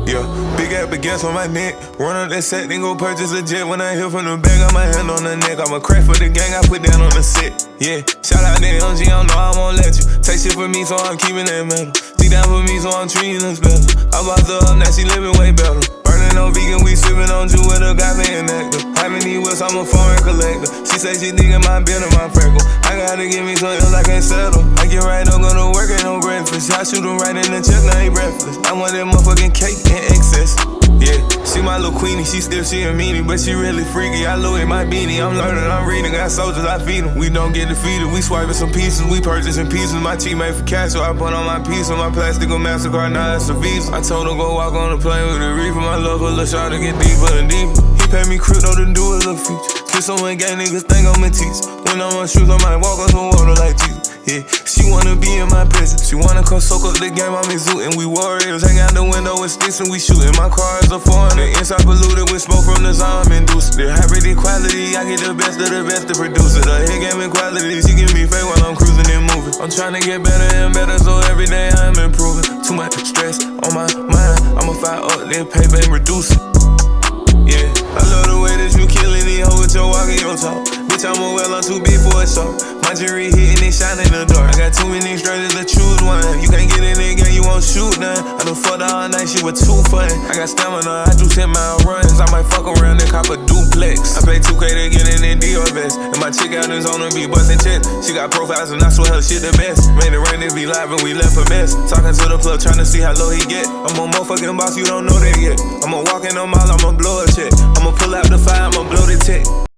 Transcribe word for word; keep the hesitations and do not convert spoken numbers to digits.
Yeah, big ass baguettes on my neck. Run up that set, then go purchase a jet. When I hear from the back, got my hand on the neck. I'm a crack for the gang, I put down on the set. Yeah, shout out to M G, I know I won't let you take shit for me, so I'm keeping that metal. She down for me, so I'm treating her special. I bought her up, now she living way better. Burning on vegan, we sipping on juice with a agave and nectar. Having these whips, I'm a foreign collector. She say she digging my beard and my freckle. I gotta give me some else, I can't settle. I get right, don't go to work, ain't no breakfast. I shoot them right in the chest, now ain't breakfast. I want that motherfucking cake in excess. Yeah, she my little queenie, she still she a meanie, but she really freaky. I Louis my beanie, I'm learning, I'm reading. Got soldiers, I feed them. We don't get defeated, we swiping some pieces, we purchasing pieces. My team made for cash, so I put on my piece on my plastic on MasterCard, now it's a Visa. I told her go walk on the plane with a reefer. My love for Lil' Shawty get deeper and deeper. He paid me crypto to do a little feature. Kiss on one gang, niggas think I'm a teacher. When I'm on shoes, I might walk on some water like Jesus. Yeah, she wanna be in my presence. She wanna come soak up the game, I'm exuding. We warriors, hang out the window with sticks and we shooting. My car is a foreign, the inside polluted with smoke from the zone induced. The hybrid quality, I get the best of the best to produce it. The hit game and quality, she give me fake while I'm cruising and moving. I'm trying to get better and better, so every day I'm improving. Too much stress on my mind, I'ma fire up, then paper and reduce it. Yeah, I love the way that you killing these hoes with your walk and your talk. Bitch, I'm a well, I'm too big for a shot. My jewelry hitting it, shine in the dark. I got too many strangers to choose one. You can't get in the game, you won't shoot none. I done fucked her all night, she was too fun. I got stamina, I do ten mile runs. I might fuck around and cop a duplex. I pay two K to get in that Dior vest. And my chick out is on her be bustin' checks. She got profiles and I swear her shit the best. Made it rain, it be live and we left a mess. Talking to the plug, trying to see how low he get. I'm a motherfucking boss, you don't know that yet. I'ma walk in the mall, I'ma blow a check. I'ma pull out the fire, I'ma blow the tech.